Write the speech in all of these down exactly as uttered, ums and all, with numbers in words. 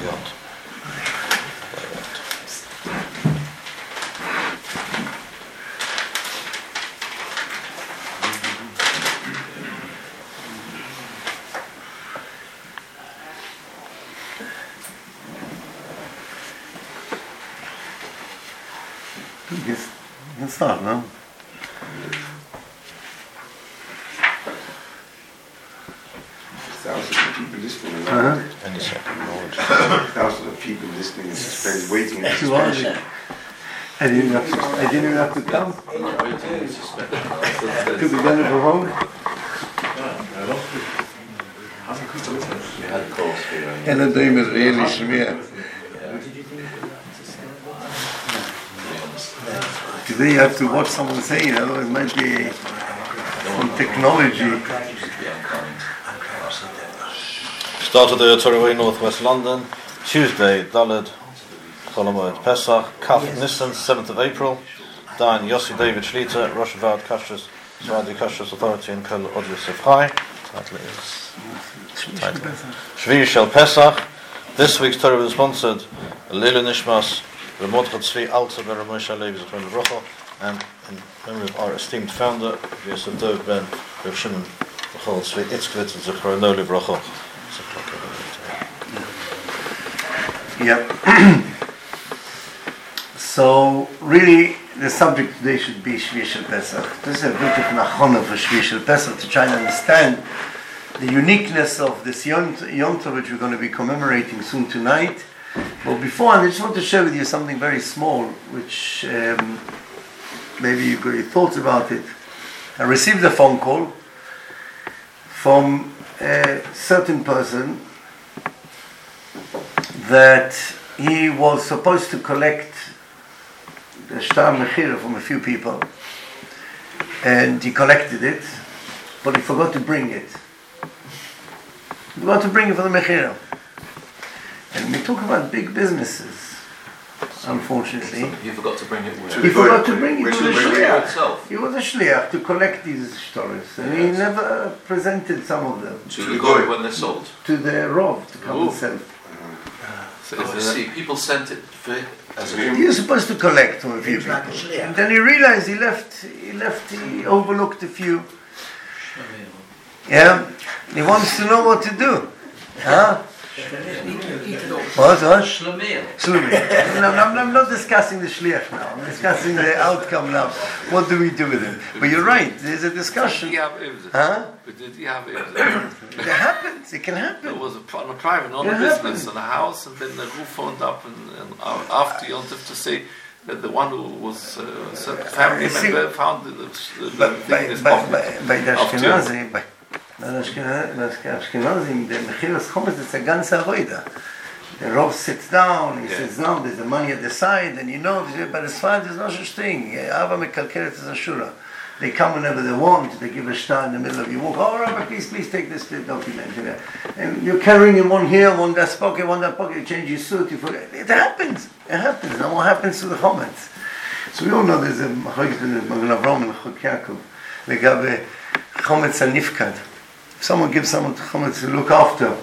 you want. Yes, you can start, no? Thousands of people listening Uh-huh. around. Any second, Lord. Thousands of people listening in suspense, waiting in Too hard. suspension. I didn't have to, I didn't even have to come to the gun of home. We had calls here. And the dream is really severe. Today you have to watch someone saying it, otherwise it might be some technology. Started the Torah Northwest London, Tuesday, Daled, Cholamoid Pesach, Kaf Nisan, seventh of April, Dayan Yossi David Shlita, Rosh Vard Kashrus, Swadi Kashrus Authority in Kol Od Yosef Chai. Title is Shvi Shel Pesach. This week's Torah was sponsored Leilu Nishmas, Ramot Tzvi Alta Ben Ramosha Levi Zechron Lebracha, and in memory of our esteemed founder, Yosef Dov Ben Rav Shimon Bechol Tzvi Itzkvitz Zechron Lebracha. Yep. So really, the subject today should be Shvi Shel Pesach. This is a bit of nachona for Shvi Shel Pesach to try and understand the uniqueness of this Yom Yom Tov which we're going to be commemorating soon tonight. But before, I just want to share with you something very small, which um, maybe you've got your thoughts about it. I received a phone call from a certain person that he was supposed to collect the Shtar Mechira from a few people, and he collected it, but he forgot to bring it. He forgot to bring it for the Mechira. And we talk about big businesses, unfortunately. You forgot to bring it where? He forgot to bring it Which to the is very shliach. itself. He was a shliach to collect these shtaros, and he never presented some of them To the goy when they're sold. to the Rov to come Ooh. and sell. So I see. People sent it for as a He was supposed to collect from a few people, and then he realized he left. He left. He overlooked a few. Yeah, he wants to know what to do. Huh? What? What? Shlomil. Shlomil. No, I'm, I'm not discussing the shliach now. I'm discussing the outcome now. What do we do with him? But you're right. There's a discussion. Did he have Ibs? Huh? Did he have Ibs? It happens. It can happen. It was a, pri- on a private, not It a business, happens. in a house, and then the group phoned up and, and uh, after Yontif to say that the one who was uh, a family You see- member found the, the, the But thing by, in his by, pocket. by, by the After- Ashkenazi, by by the Ashkenazi, by the Ashkenazi, the Mechilas Chometz, it's a ganze avoida. The Rav sits down, he Yeah. sits down, there's the money at the side, and you know, but as far there's no such thing. Ava mekalkeret is Ashura. They come whenever they want, they give a star in the middle of you walk, oh Rabbi, please, please take this document. You know. And you're carrying in one here, one that pocket, one that pocket, you change your suit, you forget. It happens. It happens. Now what happens to the Chometz? So we all know there's a Machoik in the Magen Avraham and Chok Yaakov. They got a Chometz and Nifkad. If someone gives someone Chometz to look after,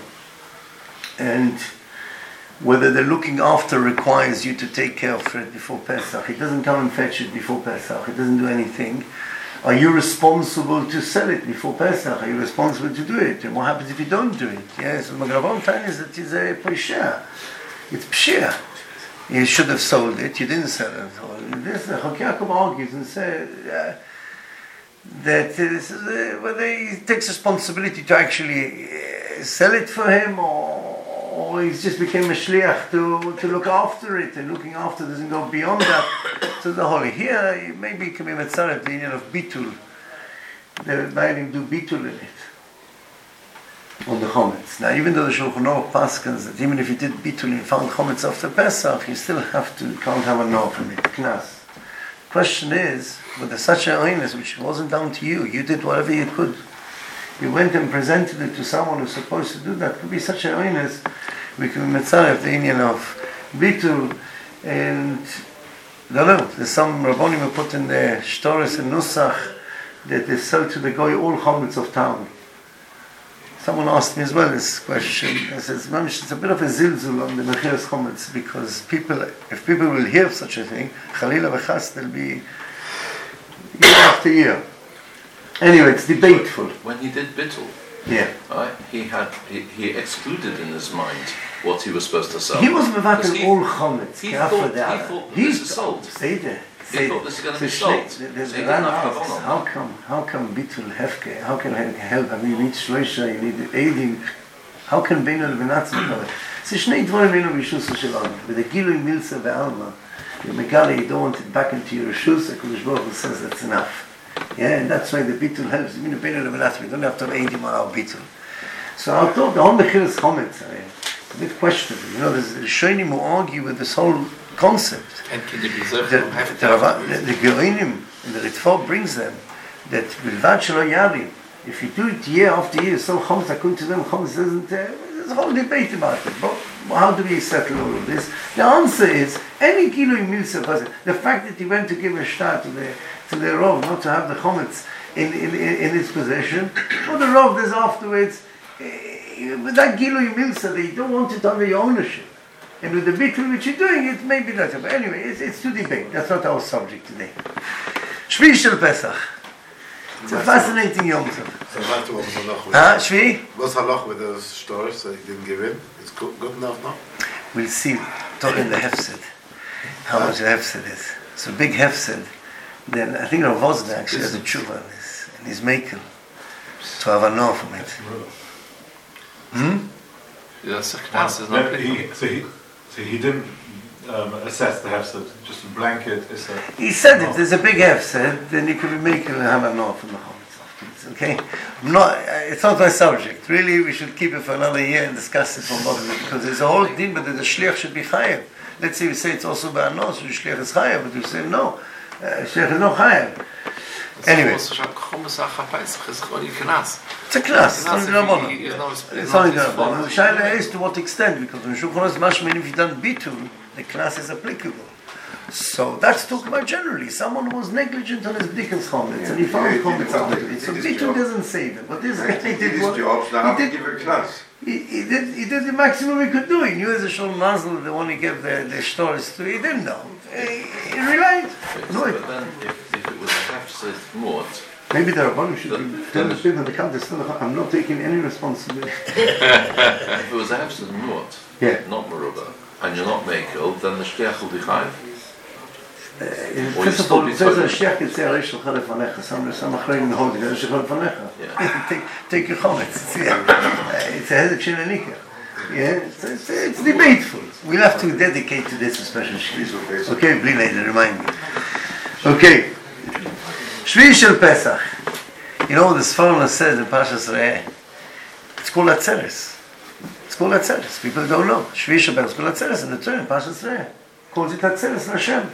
and whether the looking after requires you to take care of it before Pesach, it doesn't come and fetch it before Pesach, it doesn't do anything. Are you responsible to sell it before Pesach? Are you responsible to do it? And what happens if you don't do it? Yes, the Magen Avraham tells us that it's a Poishah. It's Pshir. You should have sold it, you didn't sell it. Or this, the Chok Yaakov argues and says uh, that uh, this is, uh, whether he takes responsibility to actually uh, sell it for him, or, or he's just became a shliach to, to look after it, and looking after doesn't go beyond that to the holy. Here, maybe it can be Metzaret, the union of bitul. The Bailim do bitul in it. On the Chometz. Now, even though the Shulchan Aruch paskins that even if you did bitul and you found Chometz after Pesach, you still have to, can't have a no from it, knas. The question is, with the such a oinus, which wasn't down to you, you did whatever you could. You went and presented it to someone who's supposed to do that. It could be such a oinus. We can metzaref the union of bitul, and I don't know, there's some Rabbonim who put in the Shtoris and Nusach that they sell to the goy all Chometz of town. Someone asked me as well this question. I says, Mamish, it's a bit of a zilzul on the Mechiras Chometz because people, if people will hear of such a thing, Chalila v'chas, they'll be year after year. Anyway, it's debateful. When he did Bittul, Yeah. right, he had he, he excluded in his mind what he was supposed to sell. He was Because mevatel he- all Chometz. he Kafir thought- he da'ala. thought that He this is sold. Say that. He Say thought that. this is going to So be sold. Shnei- So There's he a didn't Ran have asks, Kavanah. how come, how come Bitul Hefke, how can I help? I mean, you need Shloisha, you need aiding. How can Beinu Levinatzi cover? So Shnei Dvorim Beinu B'Yishusa Shalom. With the Gilui Milsa Ve'alma, you Megala, you don't want it back into your Rishus, HaKadosh Baruch Hu says that's enough. Yeah, and that's why the Bitul helps. You mean Beinu Levinatzi, we don't have to have aidim on our Bitul. So I thought the whole Mechiras Chometz, I mean, it's a bit questionable. You know, there's Rishonim who argue with this whole concept. And can you be The, zecher have the, Rava- the, the Geonim and the Ritva brings them that Bilvad Shelo Yarim, if you do it year after year, so Chometz, according to them, Chometz doesn't, uh, there's a whole debate about it. But how do we settle all of this? The answer is, any Gilui Milsa person, the fact that he went to give a shtar to the, to the Rov, not to have the Chometz in, in, in, in his possession, or the Rov does afterwards, uh, with that Gilui Milsa, they don't want it under your ownership. And with the Bitul which you're doing, it may be better. But anyway, it's, it's to debate. That's not our subject today. Shvi Shel Pesach. It's a fascinating Yom Tov. So back to what was halach with Huh? Shvi? what's halach with those stores that he didn't give in? It's good, good enough now? We'll see. Talk in the Hefsed. How much the Hefsed is. It's a big Hefsed. Then I think Rav Vosda actually has a tshuva on this. And he's making to have a know from it. Hmm? Yes, Knas is not No, he, so he, so he didn't um, assess the hefsed, just a blanket. Is a, He said if there's a big Hefsed, then you could be making a have a know from the Chometz afterwards. Okay? I'm not, uh, it's not my subject. Really, we should keep it for another year and discuss it from both of it. Because there's a whole thing, but the Shliach should be chayav. Let's say we say it's also Ba'anos, so the Shliach is chayav, but we say no, uh, Shliach is not chayav. Anyway. So Chometz HaPesach is only Knas. It's a class, it's Knas, only he- he's Rabbanon. not- It's he's only not his fault. Rabbanon. The Shaila is to what extent, because when Shulchan Aruch mashmin, if you done Bitul, the class is applicable. So that's talking about generally. Someone who was negligent on his Dickens Chometz, and he found Yeah, he did Chometz it. afterwards. He So did his Bitul job. doesn't save it. But this guy He did did his what job, so how he to did. give a class? He, he did. He did the maximum he could do. He knew as a Shul Mazel, the one he gave the, the stories to. He didn't know. He, he relied. No, But then, if, if it was a hefsed mort, maybe the Rabbanim should Then- be tell the people they can't. Still, I'm not taking any responsibility. if it was a hefsed mort, Yeah. not merubah, and you're not makel, then the shliach will be chayiv. Uh, you First of still all, be it says talking- a Shliach can say Areish Shulchan Lefanecha. Some some Achrein hold it. Areish Shulchan Lefanecha. Yeah. Take take your chometz. It's, yeah. uh, it's a hezek shenanika. Yeah, it's, it's, it's debateful. We'll have to dedicate to this a special shliach. Okay, bli later, remind me. Okay, Shvi Shel Pesach. You know what the Sforno says in Parshas Re'eh? It's called Atzeres. It's called Atzeres. People don't know. Shvi Shel Pesach. It's called Atzeres in the Torah, Parshas Re'eh. Calls it Atzeres Hashem.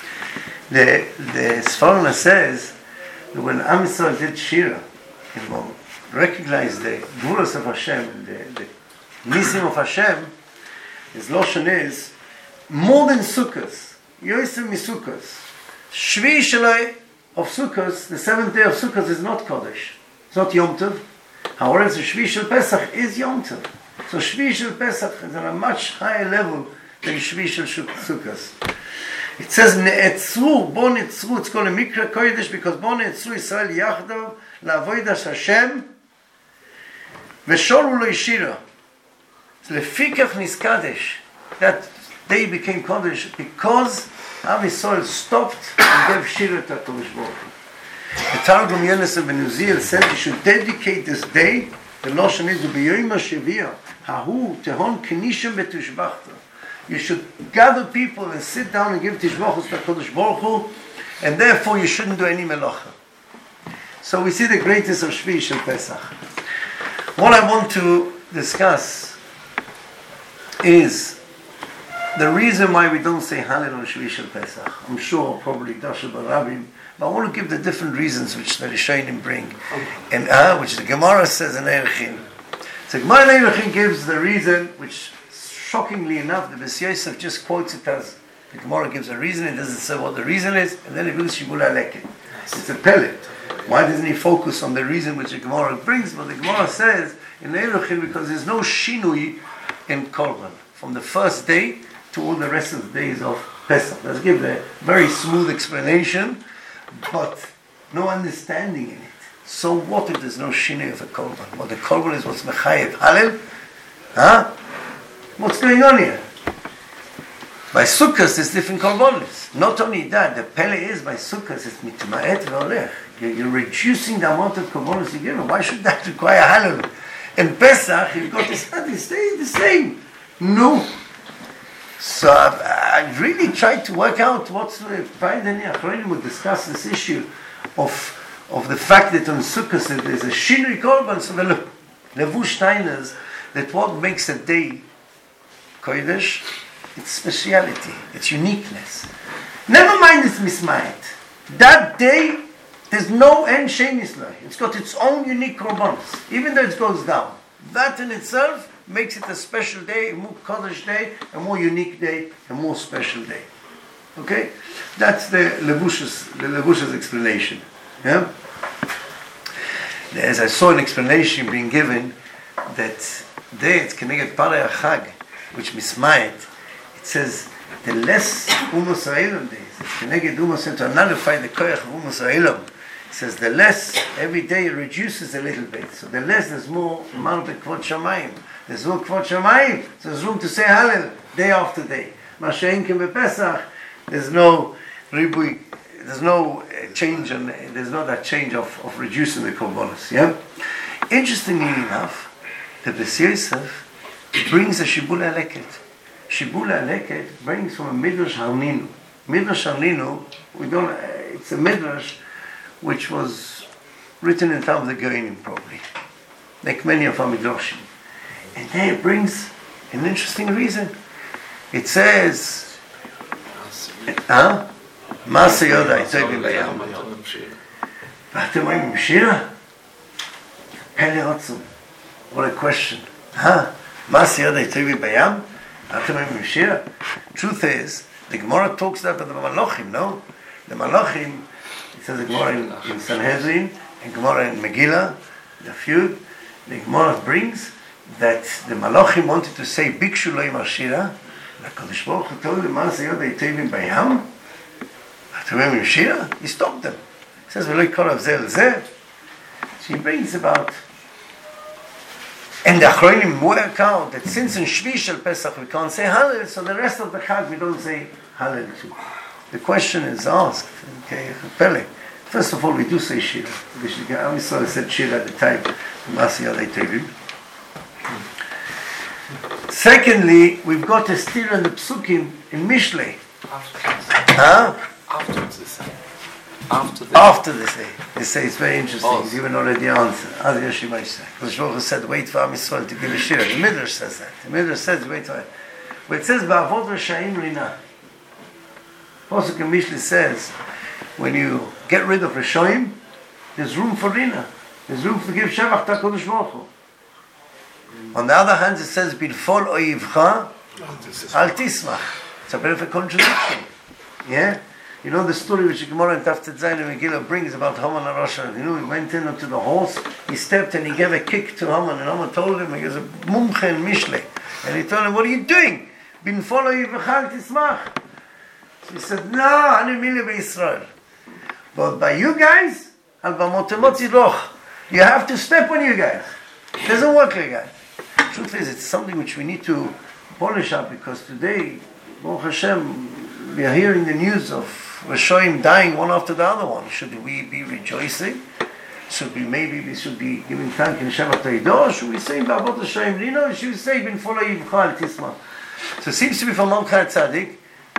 The the Sforno says that when Am Yisrael did Shira, you know, recognized the Gvulos of Hashem, the, the Nisim of Hashem, his Loshen is more than Sukkot. Yosem Misukkot. Shvi Shalai of Sukkot, the seventh day of Sukkot is not Kodesh. It's not Yom Tov. However, the Shvi Shel Pesach is Yom Tov. So Shvi Shel Pesach is on a much higher level than Shvi Shel Sukkot. It says Ne'etzru, Bo Ne'etzru, it's called a Mikra Kodesh because Bo Ne'etzru Yisrael Yachdav La'avodas Hashem V'shoru Lo Yishira. Lefikach Niskadesh. That day became Kodesh because Am Yisrael stopped and gave Shira to HaKadosh Baruch Hu. The Targum Yonasan ben Uziel said you should dedicate this day, the Loshen is B'yoyim HaShaviyah, Hahu Tehon Kenishim Betushbachta. You should gather people and sit down and give Tishbachos to HaKadosh Baruch Hu, and therefore you shouldn't do any melacha. So we see the greatness of Shvi Shel Pesach. What I want to discuss is the reason why we don't say Hallel on Shvi Shel Pesach. I'm sure probably Dasha Barabim, but I want to give the different reasons which the Rishonim bring, and uh, which the Gemara says in Erechin. So Gemara in Erechin gives the reason, which shockingly enough, the Bes Yosef just quotes it as the Gemara gives a reason. It doesn't say what the reason is, and then it goes Shibul Aleket. It's a pellet. Why doesn't he focus on the reason which the Gemara brings? Well, the Gemara says in Eruchin because there's no shinui in Korban from the first day to all the rest of the days of Pesach. Let's give a very smooth explanation, but no understanding in it. So what if there's no shinui of a Korban? Well, the Korban is what's mechayev Hallel. Huh? What's going on here? By Sukkot, there's different korbanos. Not only that, the pele is by Sukkot, it's mitma'et ve'olech. You're reducing the amount of korbanos you give. Why should that require Hallel? In Pesach, you've got to start, it stays the same. No. So I've, I've really tried to work out what's the find any Achronim would discuss this issue of of the fact that on Sukkot there's a shinui korban. So the Levush Steiners, that what makes a day Kodesh, its speciality, its uniqueness. Never mind its mismayit. That day, there's no end shemislah. It's got its own unique korbanos, even though it goes down. That in itself makes it a special day, a more Kodesh day, a more unique day, a more special day. Okay? That's the Levush's, the Levush's explanation. Yeah? As I saw an explanation being given, that there it's Keneged Parei HaChag, which mismayit, it says the less Umus HaElam days, it's Keneged Umus, and to nullify the Koyach of Umus HaElam, it says the less, every day it reduces a little bit. So the less, there's more Marbe Kvod Shamayim. There's more Kvod Shamayim, so there's room to say Hallel day after day. Mashein Kem BePesach, there's no Ribui, there's no change, and there's not that change of, of reducing the korbanos. Yeah. Interestingly enough, the Beis Yosef brings a Shibula Leket. Shibula Leket brings from a Midrash Harninu. Midrash Harninu, we don't. Uh, it's a Midrash which was written in time of the Goinim, probably, like many of our Midrashim. And there it brings an interesting reason. It says, huh? Masa Yoda, it's Oivim Bayam. Vatem Oivim Shira? Pele Otzum. What a question. Huh? Masa Yoda, it's Oivim Bayam? Vatem Oivim Shira? Truth is, the Gemara talks about the Malachim, no? The Malachim, it says the Gemara in, in Sanhedrin, and Gemara in Megillah, the feud, the Gemara brings that the Malachim wanted to say, Bikshu Lo Yimar Shira, the Kodesh Baruch Hu told them, Masa Yoda, it's Oivim Bayam? Vatem Oivim Shira? He stopped them. He says, V'lo Yikorav Zeh L'Zeh. So he brings about, and the Achronim work out that since in Shvi Shel Pesach we can't say Hallel, so the rest of the Chag we don't say Hallel too. The question is asked, okay, Pele. First of all, we do say Shira. Am Yisrael said Shira at the time, Masa Yodei Tevim. Secondly, we've got a steer in the Psukim in Mishlei. Huh? After this. After this. After they say. They say it's very interesting. Oh. He's given already answer. As Yoshimai said. Because Baruch Hu said, wait for Am Yisrael to give a Shira. The Midrash says that. The Midrash says, wait for it. But it says, Ba'avot Rishayim Rina. Pasuk in Mishlei says, when you get rid of Rishoyim, there's room for Rina. There's room to give Shevach to HaKadosh Baruch Hu. On the other hand, it says, B'nfol Oyivcha Al Tismach. It's a bit of a contradiction. Yeah? You know the story which the Gemara in Taftet Zayin and Megillah brings about Haman and Rasha. You know, he went in onto the horse, he stepped and he gave a kick to Haman, and Haman told him, he was a mumche in Mishlei. And he told him, what are you doing? B'nfol Oyivcha Al Tismach. So he said, no, Ani Mili B'Yisrael. But by you guys, Al B'motemot Yiroch. You have to step on you guys. It doesn't work like that. Truth is, it's something which we need to polish up, because today, Baruch Hashem, we are hearing the news of Rishoyim dying one after the other one. Should we be rejoicing? Should we maybe we should be giving thanks in Shabbat Teidah? Should we say Ba'avot Hashem Rino? Should we say Bin Follow Yivcha Al Tisma? So it seems to be from Mamcha Tzaddik,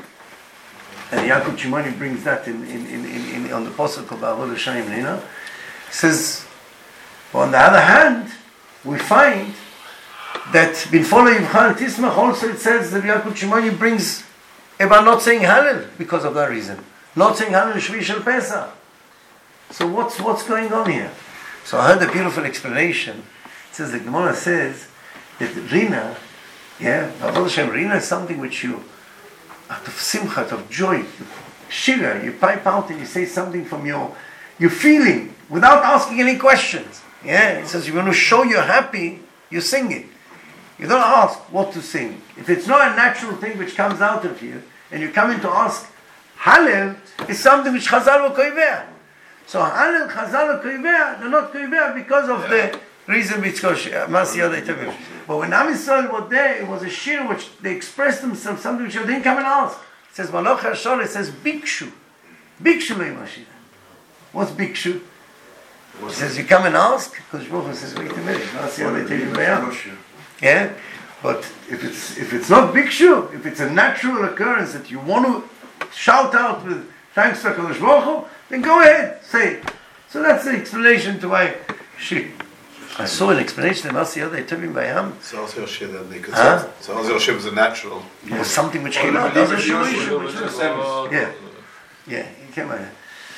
and Yaakov Shimoni brings that in, in, in, in, in on the Pasuk of Ba'avot Hashem Rino. Says, well, on the other hand, we find that Bin Follow Yivcha Al Tisma also it says that Yaakov Shimoni brings about not saying Hallel because of that reason. Not saying Hallel Shvi Shel Pesach. So what's what's going on here? So I heard a beautiful explanation. It says the Gemara says that Rina, yeah, Ba'avot Hashem, Rina is something which you, out of simcha, out of joy, shira, you pipe out and you say something from your, your feeling without asking any questions. Yeah, it says you want to show you're happy, You sing it. You don't ask what to sing. If it's not a natural thing which comes out of you, and you come in to ask, Hallel is something which Chazal will koiveh. So Hallel, Chazal will koiveh, they're not koiveh because of the reason which Masiyah Tevim. But when Am Yisrael were there, it was a shir which they expressed themselves, something which they didn't come and ask. It says, Malach HaShor, it says, Bikshu. Bikshu Le'imashir. What's Bikshu? It says, you come and ask, because Baruch Hu says, wait a minute, Masiyah Tevim Bayam. Yeah? But if it's if it's not Bikshu, if it's a natural occurrence that you want to shout out with thanks to HaKadosh Baruch Hu, then go ahead, say it. So that's the explanation to why she. I saw an explanation in Masiyah Tevim Bayam. So also Yoshia then, because Huh? so also Yoshia was a natural. It was something which came out. There's a shirusha which was- Yeah, yeah, it came out.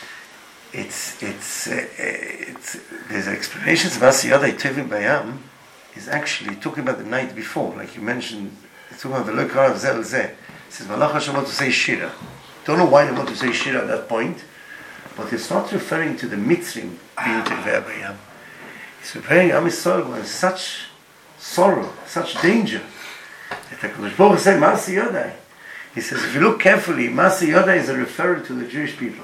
It's it's uh, it's there's explanations of Masiyah Tevim Bayam is actually talking about the night before, like you mentioned. It's talking about the Lokar of Zel Zeh. It says Malach Hashem want to say Shira. Don't know why they want to say Shira at that point, but it's not referring to the Mitzrim being Tevei Bayam. It's referring Am Yisrael was in such sorrow, such danger. That HaKadosh Baruch Hu said Masi Yodai. He says, if you look carefully, Masi Yodai is a referral to the Jewish people.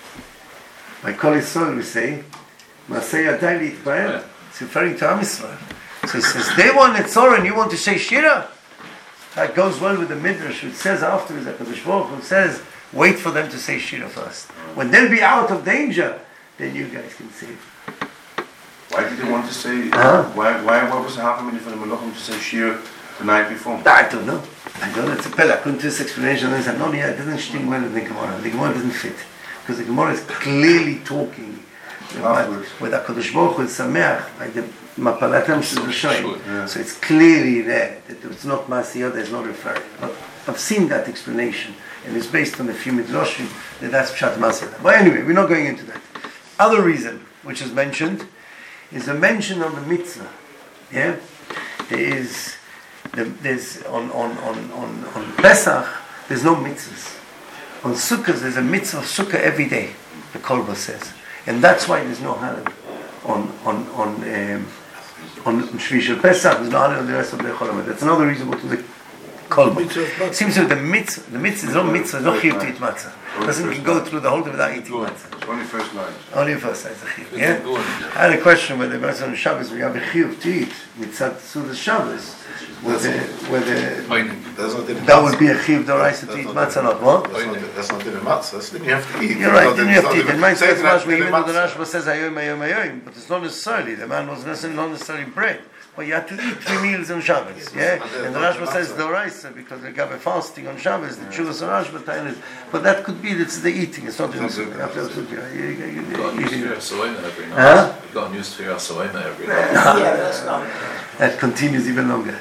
By Kol Yisrael we say, Masi Yodai L'Yitpael. It's referring to Am Yisrael. So he says, they want Netzor and you want to say Shira? That goes well with the Midrash, which says afterwards, HaKadosh Baruch Hu says, wait for them to say Shira first. When they'll be out of danger, then you guys can save. Why did they want to say? Huh? Why? Why? What was happening for the Malachim to say Shir the night before? I don't know. I don't know. It's a pell. I couldn't do this explanation. I said, no, yeah, it doesn't sting well in the Gemara. The Gemara doesn't fit. Because the Gemara is clearly talking about with HaKadosh Baruch Hu and Sameach, like the Mapalatam Shizrashoyim. So it's clearly there that it's not Masiyah, there's no referring. But I've seen that explanation, and it's based on a few Midrashim that that's Pshat Masiyah. But anyway, we're not going into that. Other reason, which is mentioned, is a mention of the mitzvah. Yeah? There is, there's, on, on, on, on, on Pesach, there's no mitzvahs. On Sukkot, there's a mitzvah of Sukkah every day, the Kolba says. And that's why there's no Halal on, on, on, um, on Shvi Shel Pesach, there's no Halal on the rest of the Chol Hamoed. That's another reason to the Kolba. It seems to be the mitzvah, the mitzvah, there's no mitzvah, there's no chiyuv to eat matzah. Doesn't can go through the whole day without eating matzah. It's only first line. Only the first side is a chiyuv. Yeah? I had a question whether on Shabbos we have a chiyuv to eat mitzvah Sudas Shabbos. Whether whether That's not in the that would be a chiyuv d'oraisa to eat matzah, not what? That's not, that's not in the matzah. That's the thing you have to eat. You're right. Not Then in- you have it's to eat. not In my in- sense, it's not Mashma, in even though the matzah. Rashba says ayom ayom ayom, but it's not necessarily the man was necessarily not necessarily bread. But you have to eat three meals on Shabbos, yeah? And the Rashba says d'oraisa because they have a fasting on Shabbos. The Chuvas on Rashba time is, but that could be that's the eating. It's not in the absolutely. You've got a new Sfira Soema every night. Huh? You've got a new Sfira Soema every night. Yeah, that's not. That continues even longer.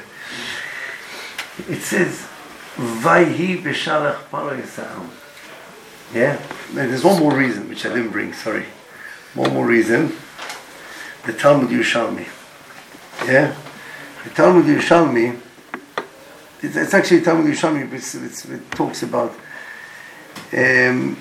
It says, "Vayhi b'shalach paro yisa'am." Yeah. Now, there's one more reason which I didn't bring. Sorry, one more reason. The Talmud Yerushalmi. Yeah, the Talmud Yerushalmi. It's, it's actually Talmud Yerushalmi. It's, it's, it talks about. Um,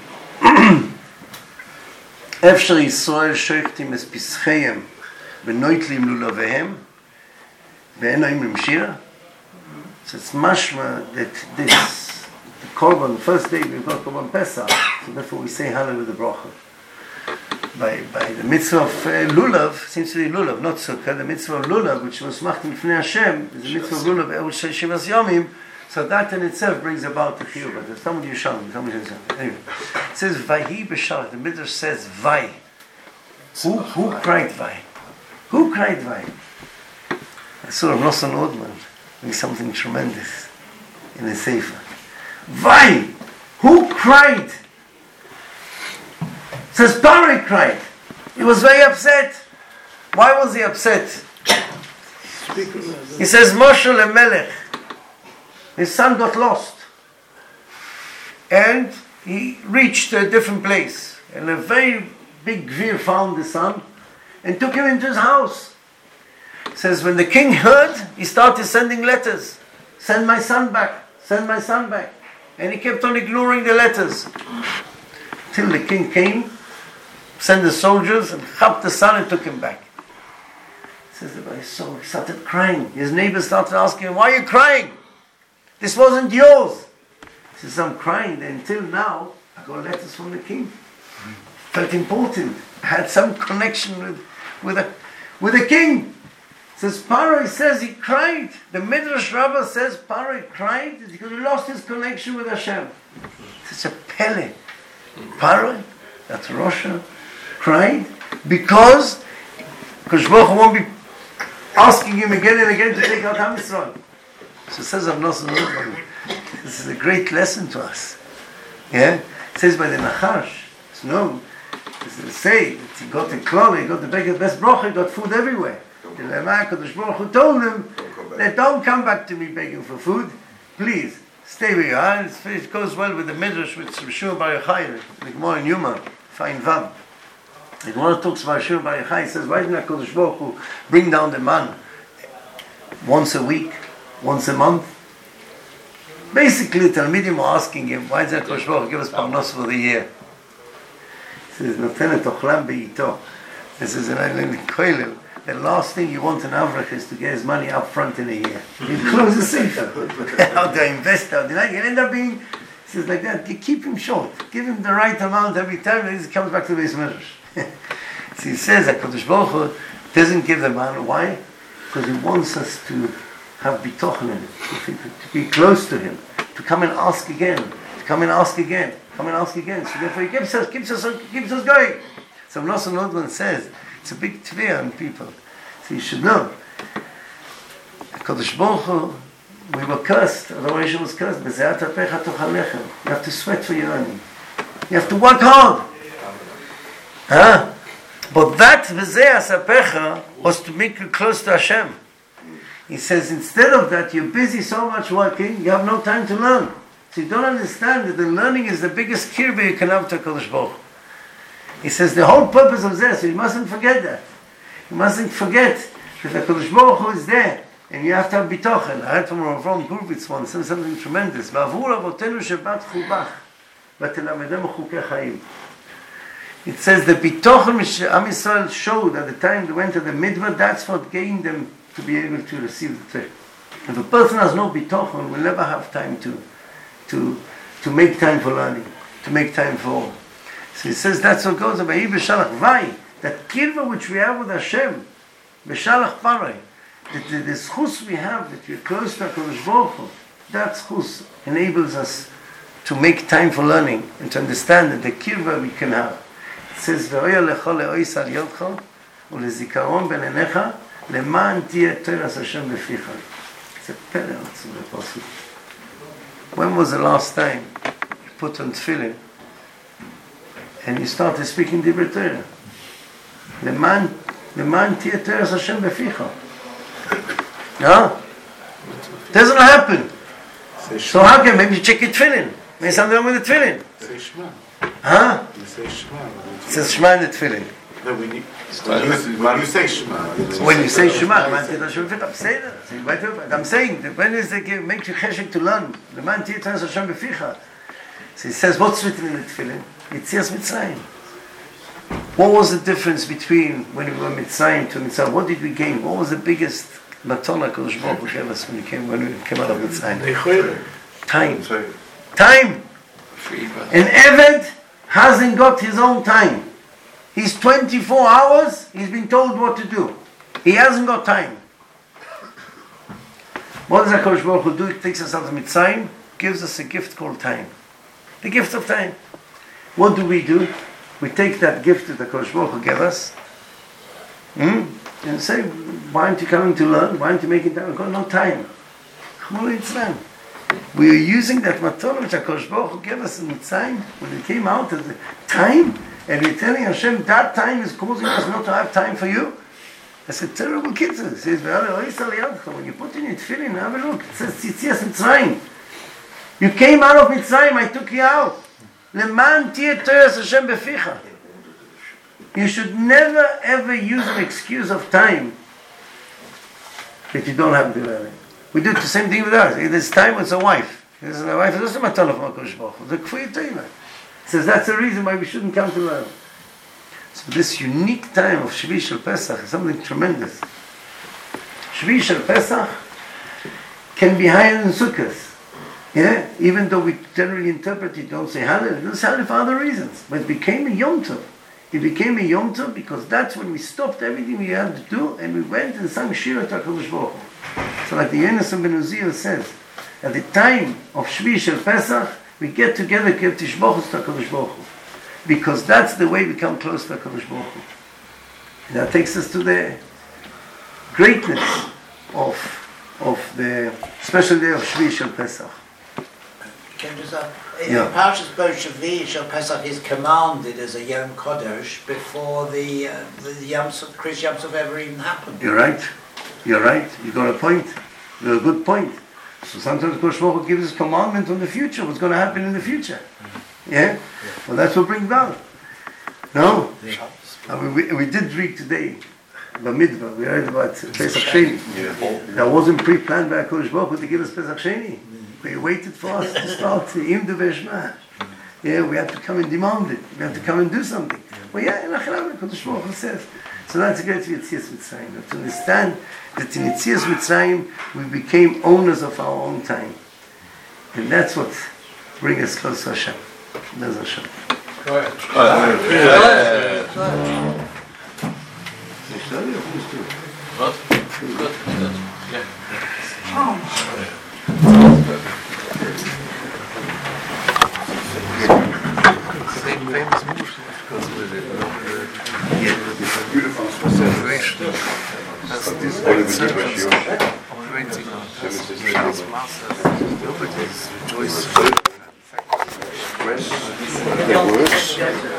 Efshar Yisrael shoichtim es pischeihem v'noitlim lulavehem ve'enoim l'mshira. So it's mashma that this the korban, the first day we've got korban Pesach, so therefore we say Hallel with the bracha. By by the mitzvah of uh, lulav, seems to be lulav, not sukkah. The mitzvah of lulav, which was machtim fnei Hashem, is the mitzvah of lulav el shivas yomim. So that in itself brings about the chiyuv. There's someone Yerushalmi, someone Yerushalmi. Anyway, it says vayhi b'shalach. The midrash says vay. Who who cried vay? Who cried vay? I saw Rav Nosson Odman doing something tremendous in the sefer. Vay. Who cried? It says Pari cried. He was very upset. Why was he upset? He says Moshe LeMelech. His son got lost. And he reached a different place. And a very big Gvir found the son and took him into his house. It says when the king heard, he started sending letters. Send my son back. Send my son back. And he kept on ignoring the letters. Till the king came, sent the soldiers and chopped the son and took him back. Says the boy, so he started crying. His neighbors started asking him, why are you crying? This wasn't yours. He says, I'm crying until now. I got letters from the king. Felt important. I had some connection with, with, a, with the king. Says Paro, says he cried. The Midrash Rabbah says Paro cried because he lost his connection with Hashem. Such a pele. Paro, that's Russia, cried because because Baruch Hu won't be asking him again and again to take out Am Yisrael. So it says, this is a great lesson to us. Yeah? It says by the Nachash, it's known, they say that he got the klol, he got the best bracha, he got food everywhere. The Lemah Kadosh Baruch Hu told him that don't come back to me begging for food, please stay where you are. It goes well with the Midrash with Shmuel Bar Yochai, the Gemara in Yuma, fine Vav. The Gemara talks about Shmuel Bar Yochai, says why didn't Kadosh Baruch Hu bring down the man once a week, once a month? Basically, Talmidim were asking him, why does Kadosh Baruch Hu give us parnos for the year? He says, Notenet ochlam beito. This is an island in Koilel. The last thing you want an avrech is to get his money up front in a year. You close the sefer. How do I invest? How do I? You end up being, he says like that, you keep him short. Give him the right amount every time, and he comes back to the base midrash. So he says that Kadosh Baruch Hu doesn't give the man. Why? Because he wants us to have bitochen in it, to be close to him, to come and ask again, to come and ask again, come and ask again. So therefore he keeps us, keeps us, keeps us going. So Nosson Nodman says, it's a big tvir on people. So you should know. Kadosh Baruch Hu, we were cursed, the Rishon was cursed. You have to sweat for your earning. You have to work hard. Huh? But that V'zeh Asapecha was to make you close to Hashem. He says, instead of that, you're busy so much working, you have no time to learn. So you don't understand that the learning is the biggest kirba you can have to Kadosh Baruch Hu. He says the whole purpose of this, so you mustn't forget that. You mustn't forget that the Kadosh Baruch Hu is there, and you have to have bitochen. I heard from Rav Gurvitz once, something tremendous. It says the bitochen which Am Yisrael showed at the time they went to the midbar, that's what gained them to be able to receive the Torah. If a person has no bitochen, will never have time to, to, to make time for learning, to make time for all. So he says that's what goes on by B'Shalach. Why? That kirva which we have with Hashem, B'Shalach Paray, that the, the schus we have, that we're close to HaKadosh Baruch Hu, that schus enables us to make time for learning and to understand that the kirva we can have. It says, V'oya lecho le'ois al yodcho, u'lezikaron ben enecha, le'man tiyeh toras Hashem b'ficha. It's a pele also the apostle. When was the last time you put on tefillin and you started speaking Divrei Torah? Leman, leman tiyeh toras Hashem b'ficha. No? Doesn't happen. So how can maybe you check your tefillin? Maybe something wrong with the tefillin. Say Shema. Huh? You say Shema. It says Shema in the tefillin. No, we need. When you, when you say Shema. When you say Shema, leman tiyeh toras Hashem b'ficha. Say that. I'm saying that when is it makes you cheshek to learn? Leman tiyeh toras Hashem b'ficha. So he says, what's written in the tefillin? Yetzias Mitzrayim. What was the difference between when we were Mitzrayim to Mitzrayim? What did we gain? What was the biggest matana Kadosh Baruch Hu gave us when we came when we came out of Mitzrayim? Time. Time. An Eved hasn't got his own time. He's twenty-four hours. He's been told what to do. He hasn't got time. What does HaKadosh Baruch Hu do? He takes us out of Mitzrayim, gives us a gift called time. The gift of time. What do we do? We take that gift that the Kadosh Baruch Hu gave us, hmm? and say, why aren't you coming to learn? Why aren't you making time? We've got no time. We are using that matana which HaKadosh Baruch Hu gave us in Mitzrayim when it came out as the time, and we're telling Hashem that time is causing us not to have time for you. That's a terrible kitzur. It says, when you put in your tefillin, have a look. It says, Tzitzias Mitzrayim. You came out of Mitzrayim, I took you out. Leman tiyeh toras Hashem b'ficha. You should never ever use an excuse of time that you don't have to learn. We do the same thing with us. There's time with a wife. There's a wife. There's also a matana from HaKadosh Baruch Hu. The Kfir Torah. It says that's the reason why we shouldn't come to learn. So this unique time of Shvi Shel Pesach is something tremendous. Shvi Shel Pesach can be higher than Sukkot. Yeah, even though we generally interpret it, don't say Hallel, don't say Hallel for other reasons. But it became a Yom Tov. It became a Yom Tov because that's when we stopped everything we had to do and we went and sang Shir to HaKadosh Baruch Hu. So like the Yonasan ben Uziel says, at the time of Shvi Shel Pesach, we get together to Tishbochus to HaKadosh Baruch Hu. Because that's the way we come close to HaKadosh Baruch Hu. And that takes us to the greatness of, of the special day of Shvi Shel Pesach. Can just, uh, in Yeah. Parshas Bo Shvi Shel Pesach is commanded as a Yom Kodesh before the uh, the Yom Sov, Chris Yom Sov ever even happened. You're right. You're right. You got a point. You got a good point. So sometimes Kodesh Baruch Hu gives us commandment on the future, what's going to happen in the future. Yeah? Well, that's what brings down. No? I mean, we, we did read today, Bamidbar, we read about Pesach Sheni. That wasn't pre-planned by Kodesh Baruch Hu to give us Pesach Sheni. He waited for us to start the Im de Veshma. Yeah, we have to come and demand it. We have to come and do something. Well, yeah, in Acharav, Kodesh Baruch Hu says. So that's a great Yetzias Mitzrayim. To understand that in Yetzias Mitzrayim we became owners of our own time. And that's what brings us close to Hashem. That's Hashem. What? Good, good. Yeah. Same famous movie, of course, with it. Beautiful Celebration. That's this great circles operating on Shas Master. Nobody's rejoicing. Express the words